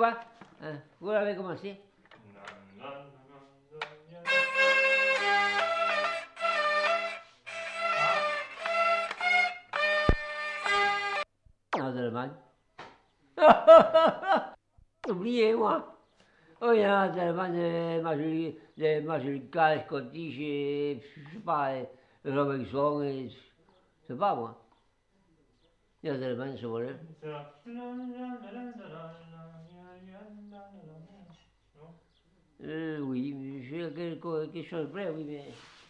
va? Hein, vous l'avez commencé? En Allemagne. Oubliez, moi. Oh, il y a en Allemagne, les Majorca, Scottish, et, je sais pas, Robinson, et, je sais pas, moi. Il y a en Allemagne, ce volet. Oui, je quelque chose près, oui, mais.